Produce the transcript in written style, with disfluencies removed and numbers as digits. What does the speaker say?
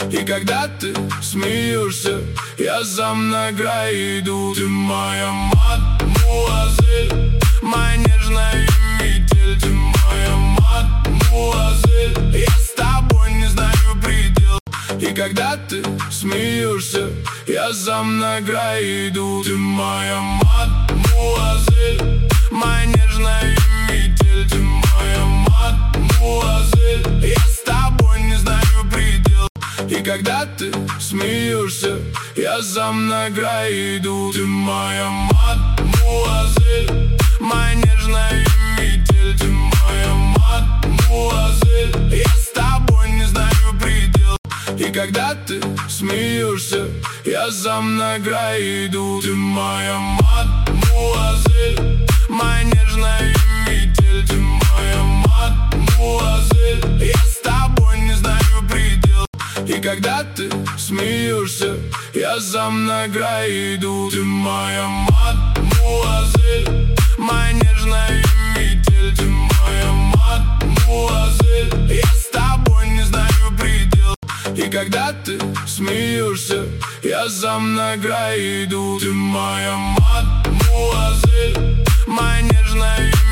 И когда ты смеешься, я сам на край иду. Ты моя мадмуазель, моя нежная метель. Ты моя мадмуазель, я с тобой не знаю предел. И когда ты смеешься, я сам на край иду. Ты моя мадмуазель, моя нежная метель. Ты моя мадмуазель, я с тобой не знаю предел. И когда ты смеешься, я сам на край иду. Ты моя мадмуазель, моя нежная метель. Ты моя мадмуазель, я с тобой не знаю предел. И когда ты смеешься, я сам на край иду. Ты моя мадмуазель, моя нежная метель. Ты моя мадмуазель, я с тобой не знаю предел. И когда ты смеешься, я сам на край иду. Ты моя мадмуазель, моя нежная метель. Ты моя мадмуазель, я с тобой не знаю предел. И когда ты смеешься, я сам на край иду. Ты моя мадмуазель, моя нежная